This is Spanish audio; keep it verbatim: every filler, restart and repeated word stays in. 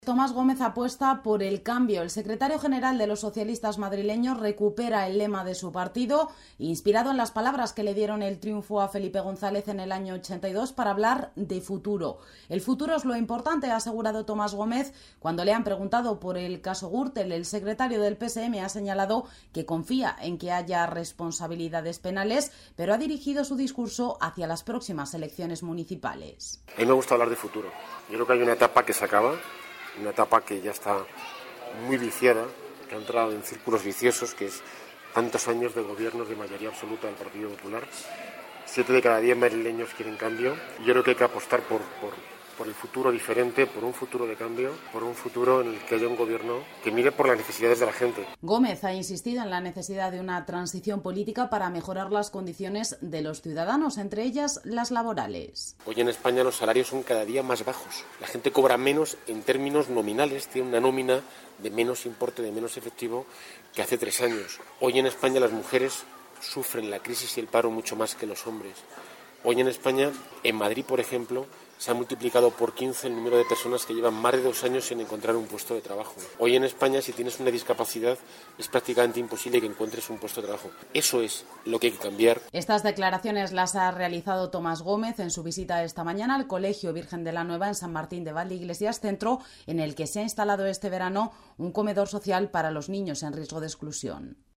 Tomás Gómez apuesta por el cambio. El secretario general de los socialistas madrileños recupera el lema de su partido, inspirado en las palabras que le dieron el triunfo a Felipe González en el año ochenta y dos, para hablar de futuro. El futuro es lo importante, ha asegurado Tomás Gómez. Cuando le han preguntado por el caso Gürtel, el secretario del P S M ha señalado que confía en que haya responsabilidades penales, pero ha dirigido su discurso hacia las próximas elecciones municipales. A mí me gusta hablar de futuro. Yo creo que hay una etapa que se acaba. Una etapa que ya está muy viciada, que ha entrado en círculos viciosos, que es tantos años de gobiernos de mayoría absoluta del Partido Popular. Siete de cada diez madrileños quieren cambio. Y yo creo que hay que apostar por, por, por el futuro diferente, por un futuro de cambio, por un futuro en el que haya un gobierno que mire por las necesidades de la gente. Gómez ha insistido en la necesidad de una transición política para mejorar las condiciones de los ciudadanos, entre ellas las laborales. Hoy en España los salarios son cada día más bajos. La gente cobra menos en términos nominales, tiene una nómina de menos importe, de menos efectivo que hace tres años. Hoy en España las mujeres sufren la crisis y el paro mucho más que los hombres. Hoy en España, en Madrid, por ejemplo, se ha multiplicado por quince el número de personas que llevan más de dos años sin encontrar un puesto de trabajo. Hoy en España, si tienes una discapacidad, es prácticamente imposible que encuentres un puesto de trabajo. Eso es lo que hay que cambiar. Estas declaraciones las ha realizado Tomás Gómez en su visita esta mañana al Colegio Virgen de la Nueva en San Martín de Valdeiglesias, centro en el que se ha instalado este verano un comedor social para los niños en riesgo de exclusión.